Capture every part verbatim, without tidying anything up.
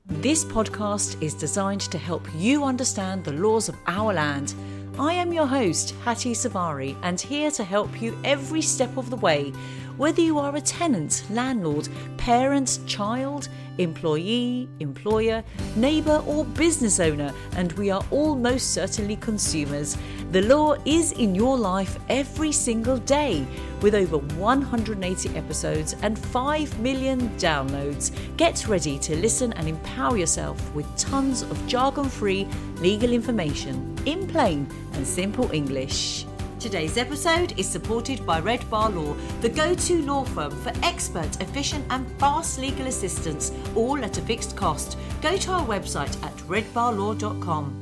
This podcast is designed to help you understand the laws of our land. I am your host, Hattie Savari, and here to help you every step of the way. Whether you are a tenant, landlord, parent, child, employee, employer, neighbour or business owner, and we are all most certainly consumers. The law is in your life every single day. With over one hundred eighty episodes and five million downloads, get ready to listen and empower yourself with tons of jargon-free legal information in plain and simple English. Today's episode is supported by Red Bar Law, the go-to law firm for expert, efficient and fast legal assistance, all at a fixed cost. Go to our website at red bar law dot com.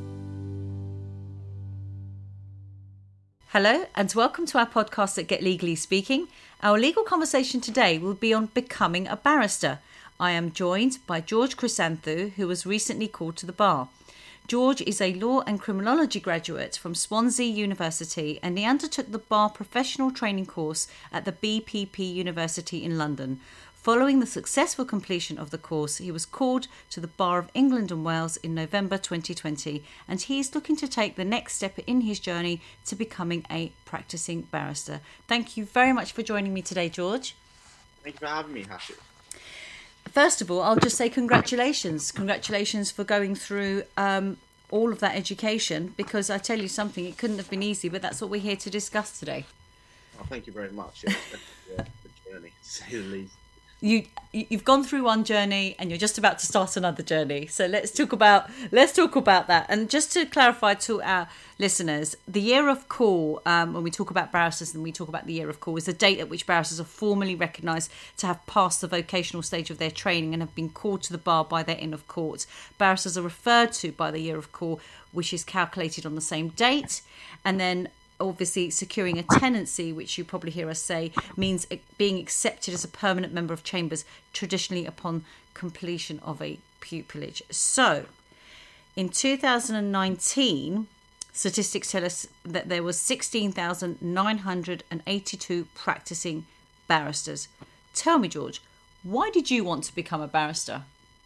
Hello and welcome to our podcast at Get Legally Speaking. Our legal conversation today will be on becoming a barrister. I am joined by George Chrysanthou, who was recently called to the bar. George is a law and criminology graduate from Swansea University, and he undertook the bar professional training course at the B P P University in London. Following the successful completion of the course, he was called to the Bar of England and Wales in November twenty twenty, and he is looking to take the next step in his journey to becoming a practicing barrister. Thank you very much for joining me today, George. Thank you for having me, Hattie. First of all, I'll just say congratulations. Congratulations for going through um, all of that education, because I tell you something, it couldn't have been easy, but that's what we're here to discuss today. Oh, thank you very much. Yeah, it's definitely a journey, to say the least. You, you've gone through one journey and you're just about to start another journey. So let's talk about let's talk about that. And just to clarify to our listeners, the year of call, um, when we talk about barristers and we talk about the year of call, is the date at which barristers are formally recognised to have passed the vocational stage of their training and have been called to the bar by their Inn of Court. Barristers are referred to by the year of call, which is calculated on the same date. And then obviously securing a tenancy, which you probably hear us say, means being accepted as a permanent member of chambers, traditionally upon completion of a pupillage. So in two thousand nineteen, statistics tell us that there was sixteen thousand nine hundred eighty-two practicing barristers. Tell me, George, why did you want to become a barrister?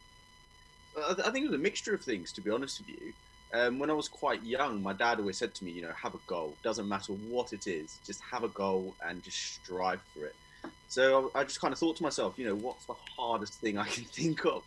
I think it was a mixture of things, to be honest with you. Um, when I was quite young, my dad always said to me, you know, have a goal. Doesn't matter what it is, just have a goal and just strive for it. So I, I just kind of thought to myself, you know, what's the hardest thing I can think of?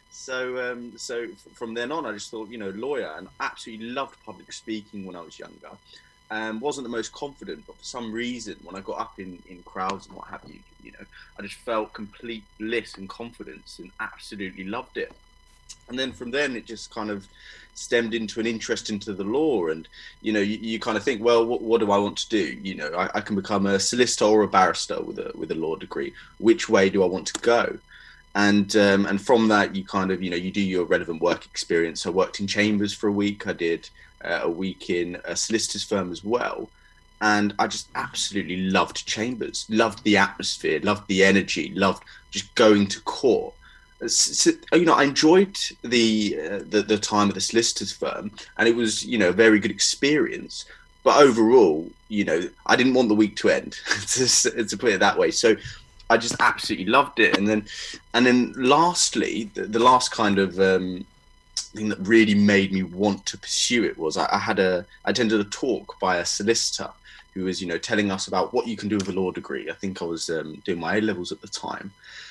So um, so f- from then on, I just thought, you know, lawyer, and absolutely loved public speaking when I was younger. Um, wasn't the most confident, but for some reason, when I got up in, in crowds and what have you, you know, I just felt complete bliss and confidence and absolutely loved it. And then from then, it just kind of stemmed into an interest into the law. And, you know, you, you kind of think, well, what, what do I want to do? You know, I, I can become a solicitor or a barrister with a with a law degree. Which way do I want to go? And um, and from that, you kind of, you know, you do your relevant work experience. I worked in chambers for a week. I did uh, a week in a solicitor's firm as well. And I just absolutely loved chambers, loved the atmosphere, loved the energy, loved just going to court. So, you know, I enjoyed the, uh, the the time at the solicitor's firm, and it was, you know, a very good experience. But overall, you know, I didn't want the week to end, to, to put it that way. So I just absolutely loved it. And then, and then, lastly, the, the last kind of um, thing that really made me want to pursue it was I, I had a I attended a talk by a solicitor who was, you know, telling us about what you can do with a law degree. I think I was um, doing my A levels at the time.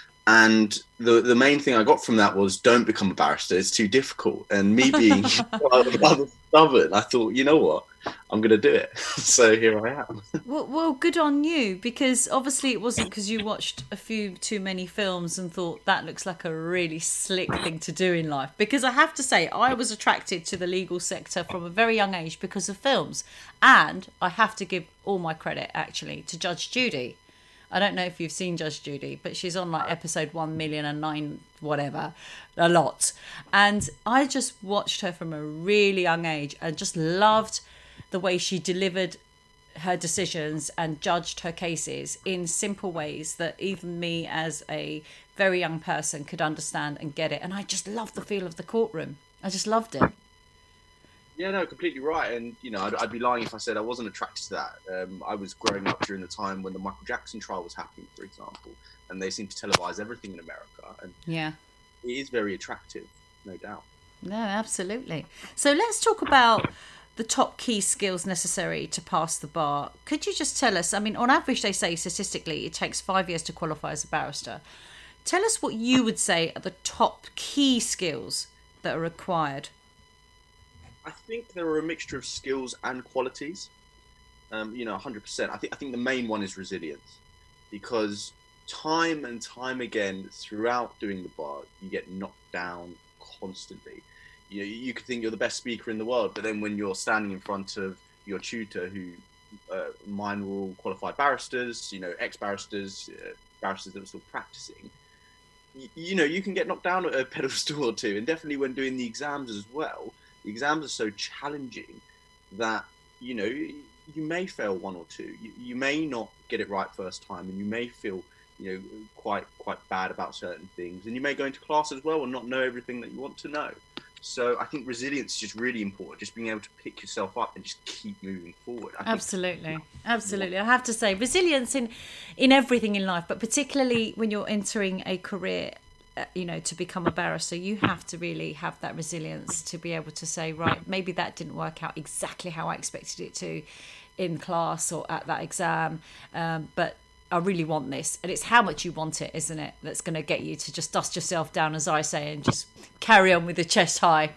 And the the main thing I got from that was, don't become a barrister. It's too difficult. And me being rather stubborn, I thought, you know what, I'm going to do it. So here I am. Well, well, good on you, because obviously it wasn't because you watched a few too many films and thought that looks like a really slick thing to do in life. Because I have to say, I was attracted to the legal sector from a very young age because of films. And I have to give all my credit, actually, to Judge Judy. I don't know if you've seen Judge Judy, but she's on like episode one million and nine, whatever, a lot. And I just watched her from a really young age and just loved the way she delivered her decisions and judged her cases in simple ways that even me as a very young person could understand and get it. And I just loved the feel of the courtroom. I just loved it. Yeah, no, completely right. And, you know, I'd, I'd be lying if I said I wasn't attracted to that. Um, I was growing up during the time when the Michael Jackson trial was happening, for example, and they seem to televise everything in America. And yeah, it is very attractive. no doubt. No, absolutely. So let's talk about the top key skills necessary to pass the bar. Could you just tell us, I mean, on average, they say statistically it takes five years to qualify as a barrister. Tell us what you would say are the top key skills that are required. I think there are a mixture of skills and qualities. Um, you know, one hundred percent. I think I think the main one is resilience, because time and time again throughout doing the bar, you get knocked down constantly. You know, you could think you're the best speaker in the world, but then when you're standing in front of your tutor, who uh, mine were all qualified barristers, you know, ex-barristers, uh, barristers that were still practicing, you, you know, you can get knocked down a pedestal or two, and definitely when doing the exams as well. The exams are so challenging that, you know, you may fail one or two. You, you may not get it right first time, and you may feel, you know, quite quite bad about certain things. And you may go into class as well and not know everything that you want to know. So I think resilience is just really important, just being able to pick yourself up and just keep moving forward. I Absolutely. Think, Absolutely. I have to say, resilience in, in everything in life, but particularly when you're entering a career, uh, you know, to become a barrister, you have to really have that resilience to be able to say, right, maybe that didn't work out exactly how I expected it to in class or at that exam, um, but I really want this. And it's how much you want it, isn't it, that's going to get you to just dust yourself down, as I say, and just carry on with the chest high.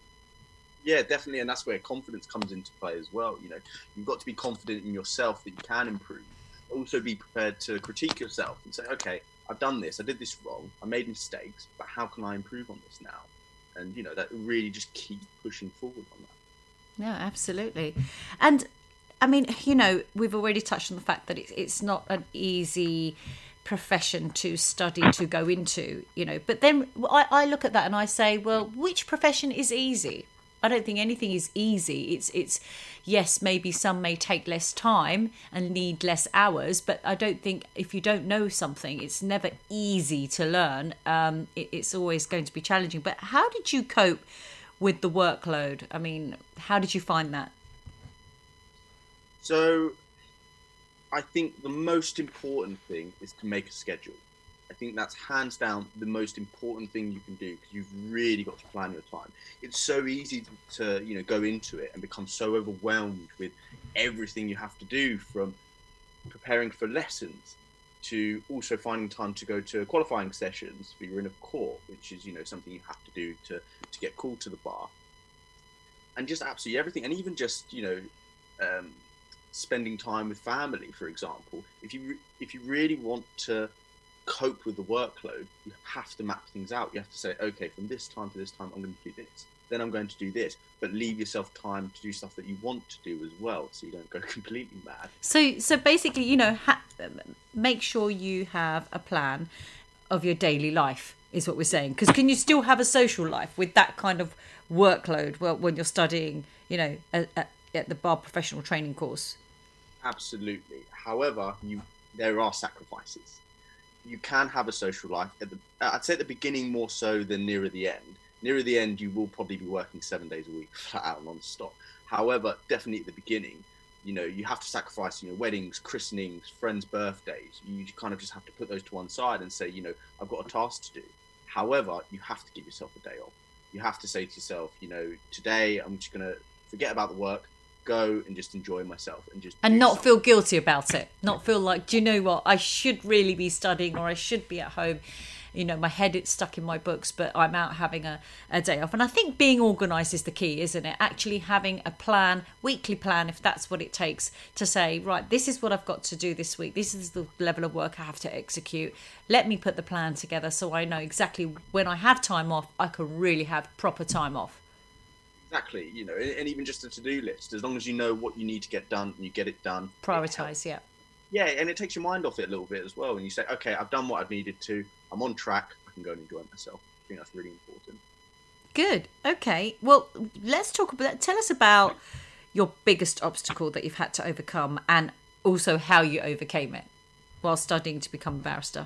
Yeah, definitely. And that's where confidence comes into play as well. You know, you've got to be confident in yourself that you can improve. Also be prepared to critique yourself and say, okay, I've done this, I did this wrong, I made mistakes, but how can I improve on this now? And, you know, that really just keep pushing forward on that. Yeah, absolutely. And I mean, you know, we've already touched on the fact that it's not an easy profession to study, to go into, you know, but then I, I look at that and I say, well, which profession is easy? I don't think anything is easy. It's, it's yes, maybe some may take less time and need less hours, but I don't think if you don't know something, it's never easy to learn. Um, it, it's always going to be challenging. But how did you cope with the workload? I mean, how did you find that? So I think the most important thing is to make a schedule. I think that's hands down the most important thing you can do, because you've really got to plan your time. It's so easy to, you know, go into it and become so overwhelmed with everything you have to do, from preparing for lessons to also finding time to go to qualifying sessions for your in of court, which is, you know, something you have to do to, to get called to the bar, and just absolutely everything. And even just, you know, um, spending time with family, for example. If you, re- if you really want to cope with the workload, you have to map things out. You have to say, okay, from this time to this time I'm going to do this, then I'm going to do this, but leave yourself time to do stuff that you want to do as well, so you don't go completely mad. So so basically, you know, ha- make sure you have a plan of your daily life, is what we're saying, because can you still have a social life with that kind of workload, well, when you're studying, you know, at, at, at the bar professional training course? Absolutely. However, you there are sacrifices. You can have a social life. At the, I'd say at the beginning more so than nearer the end. Nearer the end, you will probably be working seven days a week, flat out, non-stop. However, definitely at the beginning, you know, you have to sacrifice, you know, weddings, christenings, friends' birthdays. You kind of just have to put those to one side and say, you know, I've got a task to do. However, you have to give yourself a day off. You have to say to yourself, you know, today I'm just going to forget about the work, go and just enjoy myself and just and not something. Feel guilty about it, not feel like, do you know what, I should really be studying, or I should be at home, you know, my head is stuck in my books, but I'm out having a, a day off. And I think being organised is the key, isn't it? Actually having a plan, weekly plan, if that's what it takes, to say, right, this is what I've got to do this week, this is the level of work I have to execute, let me put the plan together so I know exactly when I have time off, I can really have proper time off. Exactly, you know, and even just a to-do list, as long as you know what you need to get done and you get it done. Prioritise, yeah. Yeah, and it takes your mind off it a little bit as well. And you say, okay, I've done what I've needed to, I'm on track, I can go and enjoy myself. I think that's really important. Good. Okay. Well, let's talk about, tell us about your biggest obstacle that you've had to overcome, and also how you overcame it while studying to become a barrister.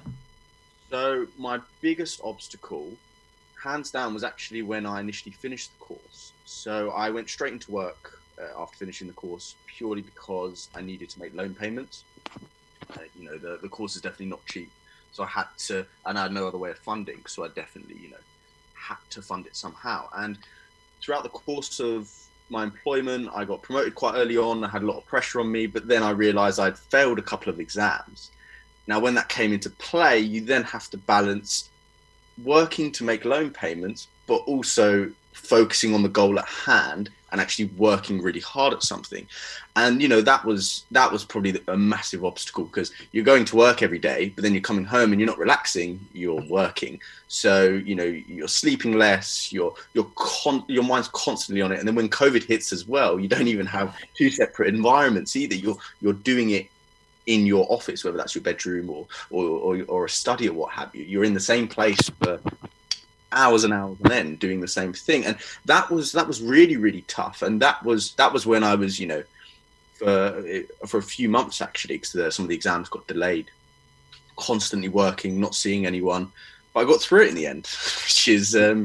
So my biggest obstacle, hands down, was actually when I initially finished the course. So I went straight into work uh, after finishing the course, purely because I needed to make loan payments. Uh, you know, the, the course is definitely not cheap. So I had to, and I had no other way of funding. So I definitely, you know, had to fund it somehow. And throughout the course of my employment, I got promoted quite early on. I had a lot of pressure on me, but then I realized I'd failed a couple of exams. Now, when that came into play, you then have to balance working to make loan payments, but also focusing on the goal at hand and actually working really hard at something. And, you know, that was that was probably a massive obstacle, because you're going to work every day, but then you're coming home and you're not relaxing, you're working. So, you know, you're sleeping less, you're, you're con- your mind's constantly on it. And then when COVID hits as well, you don't even have two separate environments either. You're, you're doing it in your office, whether that's your bedroom or, or, or, or a study or what have you. You're in the same place for hours and hours on end doing the same thing. And that was that was really, really tough. And that was that was when I was, you know, for for a few months actually, because some of the exams got delayed, constantly working, not seeing anyone. But I got through it in the end, which is um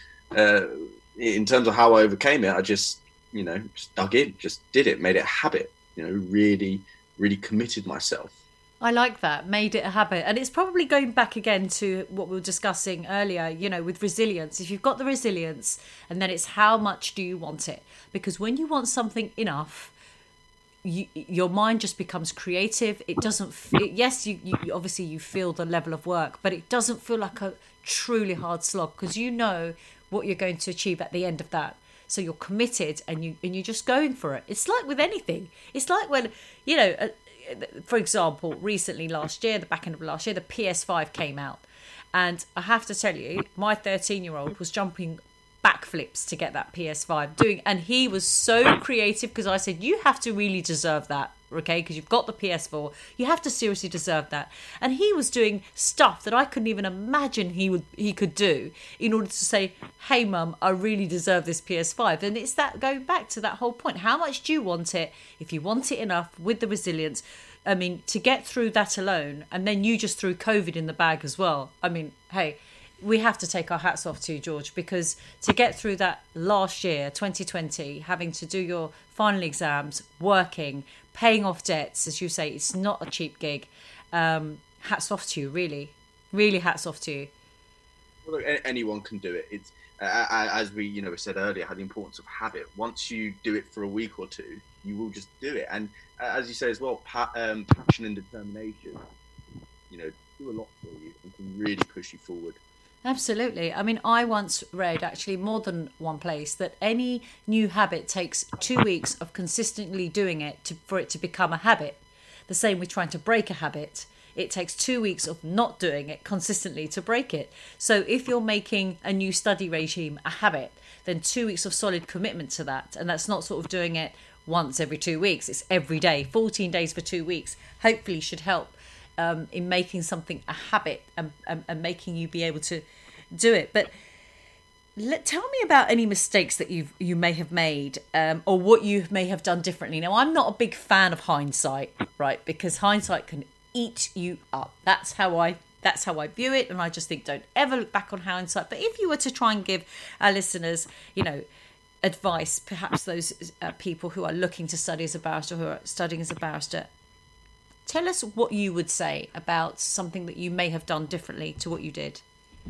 uh in terms of how I overcame it, I just, you know, just dug in, just did it, made it a habit, you know, really, really committed myself. I like that, made it a habit. And it's probably going back again to what we were discussing earlier, you know, with resilience. If you've got the resilience, and then it's how much do you want it? Because when you want something enough, you, your mind just becomes creative. It doesn't, it, yes, you, you obviously you feel the level of work, but it doesn't feel like a truly hard slog, because you know what you're going to achieve at the end of that. So you're committed, and, you, and you're just going for it. It's like with anything. It's like when, you know, a, for example, recently last year, the back end of last year, the P S five came out. And I have to tell you, my thirteen-year-old was jumping backflips to get that P S five. doing, And he was so creative, because I said, you have to really deserve that, okay? Because you've got the P S four. You have to seriously deserve that. And he was doing stuff that I couldn't even imagine he would he could do in order to say, hey, Mum, I really deserve this P S five. And it's that going back to that whole point. How much do you want it? If you want it enough, with the resilience, I mean, to get through that alone, and then you just threw COVID in the bag as well. I mean, hey, we have to take our hats off to you, George, because to get through that last year, twenty twenty, having to do your final exams, working, paying off debts, as you say, it's not a cheap gig. Um, hats off to you, really. Really hats off to you. Well, look, anyone can do it. It's uh, as we, you know, said earlier, how the importance of habit. Once you do it for a week or two, you will just do it. And uh, as you say as well, pa- um, passion and determination, you know, do a lot for you and can really push you forward. Absolutely. I mean, I once read, actually more than one place, that any new habit takes two weeks of consistently doing it to, for it to become a habit. The same with trying to break a habit. It takes two weeks of not doing it consistently to break it. So if you're making a new study regime a habit, then two weeks of solid commitment to that. And that's not sort of doing it once every two weeks. It's every day, fourteen days for two weeks. Hopefully should help Um, in making something a habit, and, and, and making you be able to do it. But let, tell me about any mistakes that you you may have made, um, or what you may have done differently. Now, I'm not a big fan of hindsight, right? Because hindsight can eat you up. That's how I that's how I view it, and I just think don't ever look back on hindsight. But if you were to try and give our listeners, you know, advice, perhaps those uh, people who are looking to study as a barrister, who are studying as a barrister, tell us what you would say about something that you may have done differently to what you did.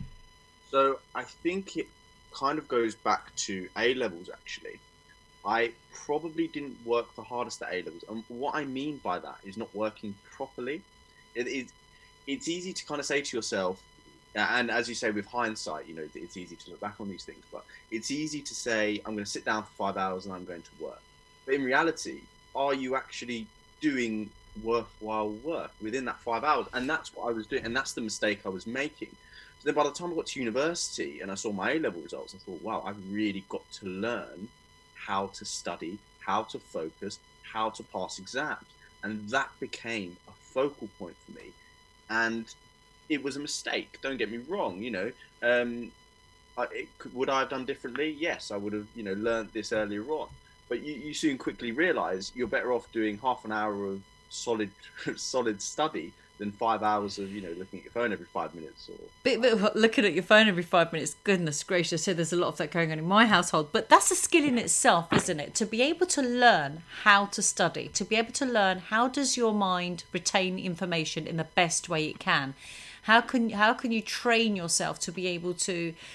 So I think it kind of goes back to A-levels, actually. I probably didn't work the hardest at A-levels. And what I mean by that is not working properly. It is, it's easy to kind of say to yourself, and as you say, with hindsight, you know, it's easy to look back on these things, but it's easy to say, I'm going to sit down for five hours and I'm going to work. But in reality, are you actually doing worthwhile work within that five hours? And that's what I was doing, and that's the mistake I was making. So then by the time I got to university and I saw my A-level results, I thought, wow, I've really got to learn how to study, how to focus, how to pass exams. And that became a focal point for me. And it was a mistake, don't get me wrong, you know. Um, I, it, would I have done differently? Yes, I would have, you know, learned this earlier on. But you, you soon quickly realise you're better off doing half an hour of solid solid study than five hours of, you know, looking at your phone every five minutes. Or But, but looking at your phone every five minutes, goodness gracious, so there's a lot of that going on in my household. But that's a skill in itself, isn't it? To be able to learn how to study, to be able to learn how does your mind retain information in the best way it can. How can how can you train yourself to be able to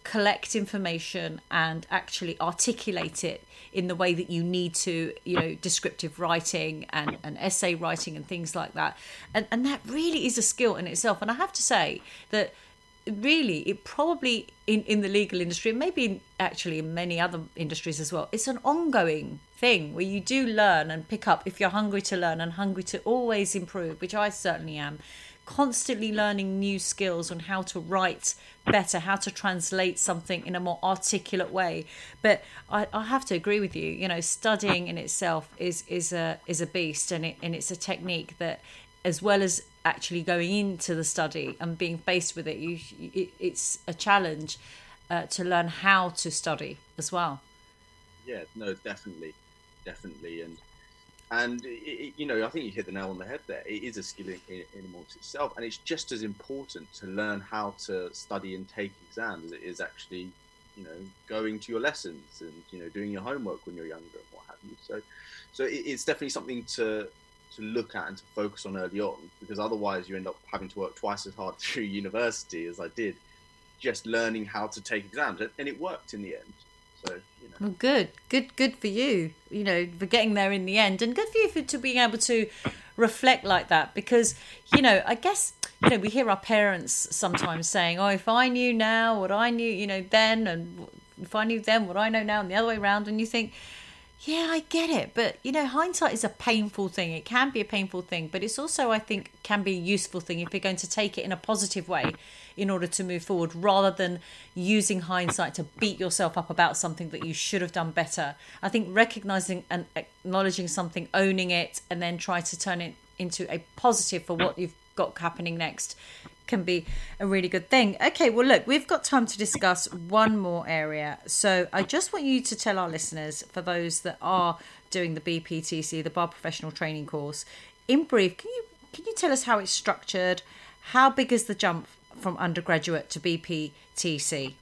collect information and actually articulate it in the way that you need to, you know, descriptive writing and, and essay writing and things like that. And, and that really is a skill in itself. And I have to say that really, it probably in, in the legal industry, and maybe in, actually in many other industries as well, it's an ongoing thing where you do learn and pick up if you're hungry to learn and hungry to always improve, which I certainly am, constantly learning new skills on how to write better, how to translate something in a more articulate way. But I, I have to agree with you, you know, studying in itself is is a is a beast, and it and it's a technique that, as well as actually going into the study and being faced with it, you it, it's a challenge uh, to learn how to study as well. Yeah, no, definitely, definitely, and and it, it, you know, I think you hit the nail on the head there. It is a skill in, in, in amongst itself, and it's just as important to learn how to study and take exams as it is actually, you know, going to your lessons and, you know, doing your homework when you're younger and what have you. So, so it, it's definitely something to to look at and to focus on early on, because otherwise you end up having to work twice as hard through university as I did, just learning how to take exams, and it worked in the end. So, you know. Well, good, good, good for you, you know, for getting there in the end, and good for you for to being able to reflect like that, because, you know, I guess, you know, we hear our parents sometimes saying, oh, if I knew now what I knew, you know, then, and if I knew then what I know now, and the other way around, and you think, yeah, I get it. But, you know, hindsight is a painful thing. It can be a painful thing, but it's also, I think, can be a useful thing if you're going to take it in a positive way in order to move forward, rather than using hindsight to beat yourself up about something that you should have done better. I think recognizing and acknowledging something, owning it, and then try to turn it into a positive for what you've got happening next can be a really good thing. Okay, well, look, we've got time to discuss one more area. So I just want you to tell our listeners, for those that are doing the B P T C, the Bar Professional Training Course, in brief, can you can you tell us how it's structured? How big is the jump from undergraduate to B P T C?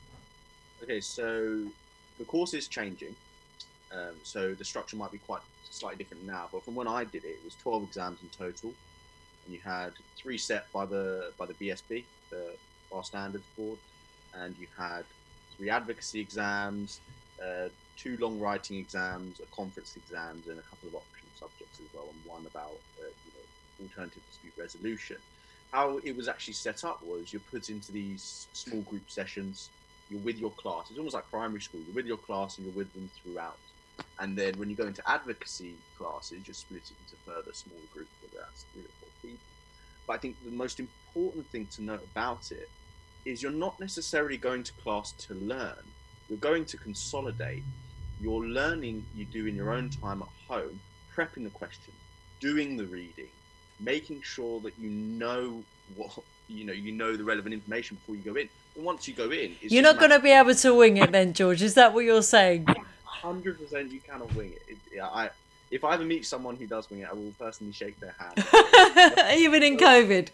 Okay, so the course is changing. Um, so the structure might be quite slightly different now, but from when I did it, it was twelve exams in total. And you had three set by the by the B S B, the Bar Standards Board, and you had three advocacy exams, uh, two long writing exams, a conference exams, and a couple of optional subjects as well, and one about uh, you know, alternative dispute resolution. How it was actually set up was you're put into these small group sessions. You're with your class. It's almost like primary school. You're with your class and you're with them throughout. And then when you go into advocacy classes, you're split it into further smaller groups, whether that's three or four people. But I think the most important thing to note about it is you're not necessarily going to class to learn. You're going to consolidate. You're learning you do in your own time at home, prepping the question, doing the reading, making sure that you know what, you know, you know the relevant information before you go in. And once you go in, it's you're not going to be able to wing it then, George. Is that what you're saying? one hundred percent you cannot wing it. it yeah, I, if I ever meet someone who does wing it, I will personally shake their hand. Even in COVID.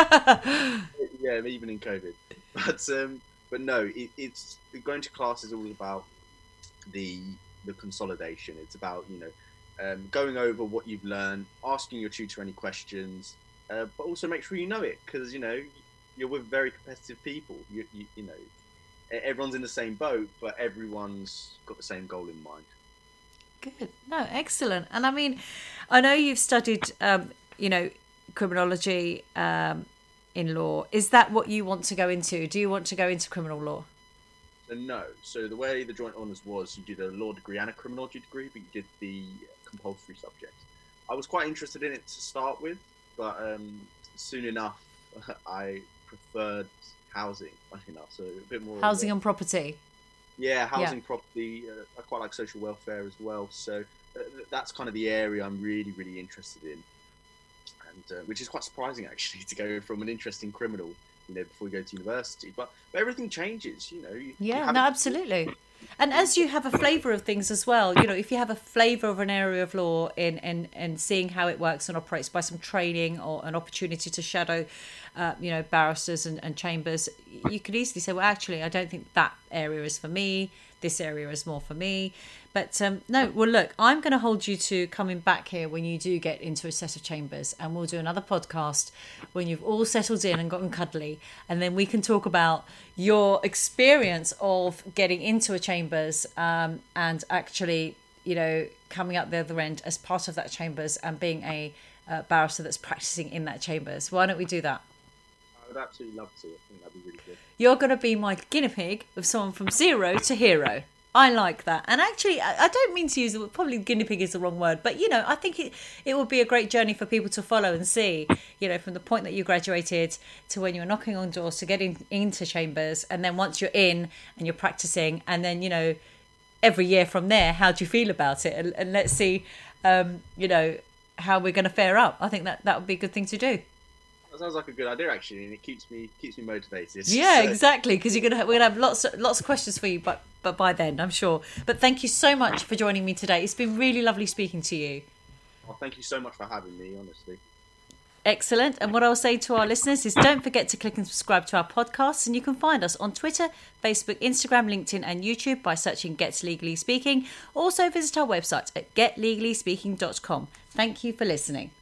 Yeah, even in COVID. But um, but no, it, it's going to class is all about the the consolidation. It's about, you know, um, going over what you've learned, asking your tutor any questions, uh, but also make sure you know it, because, you know, you're with very competitive people. You, you you know, everyone's in the same boat, but everyone's got the same goal in mind. Good. No, excellent. And I mean, I know you've studied, um, you know, criminology um, in law. Is that what you want to go into? Do you want to go into criminal law? So no. So the way the joint honours was, you did a law degree and a criminology degree, but you did the compulsory subject. I was quite interested in it to start with, but um, soon enough, I preferred housing, funny enough. So a bit more housing and property. Yeah, housing, yeah. property. Uh, I quite like social welfare as well. So uh, that's kind of the area I'm really, really interested in, and uh, which is quite surprising actually to go from an interest in criminal, you know, before you go to university. But, but everything changes, you know. You, yeah, you no, absolutely. And as you have a flavour of things as well, you know, if you have a flavour of an area of law in and and seeing how it works and operates by some training or an opportunity to shadow uh, you know, barristers and, and chambers, you could easily say, well, actually, I don't think that area is for me. This area is more for me. But um, no, well, look, I'm going to hold you to coming back here when you do get into a set of chambers, and we'll do another podcast when you've all settled in and gotten cuddly, and then we can talk about your experience of getting into a chambers um, and actually, you know, coming up the other end as part of that chambers and being a uh, barrister that's practicing in that chambers. Why don't we do that? I would absolutely love to. I think that'd be really good. You're going to be my guinea pig of someone from zero to hero. I like that. And actually, I don't mean to use the probably guinea pig is the wrong word, but, you know, I think it, it would be a great journey for people to follow and see, you know, from the point that you graduated to when you were knocking on doors to getting into chambers. And then once you're in and you're practicing, and then, you know, every year from there, how do you feel about it? And, and let's see, um, you know, how we're going to fare up. I think that that would be a good thing to do. That sounds like a good idea, actually, and it keeps me keeps me motivated. Yeah, so. exactly, because you're gonna have, we're gonna have lots of, lots of questions for you, but but by then, I'm sure. But thank you so much for joining me today. It's been really lovely speaking to you. Well, thank you so much for having me, honestly. Excellent. And what I'll say to our listeners is don't forget to click and subscribe to our podcasts, and you can find us on Twitter, Facebook, Instagram, LinkedIn and YouTube by searching Get Legally Speaking. Also visit our website at get legally speaking dot com. Thank you for listening.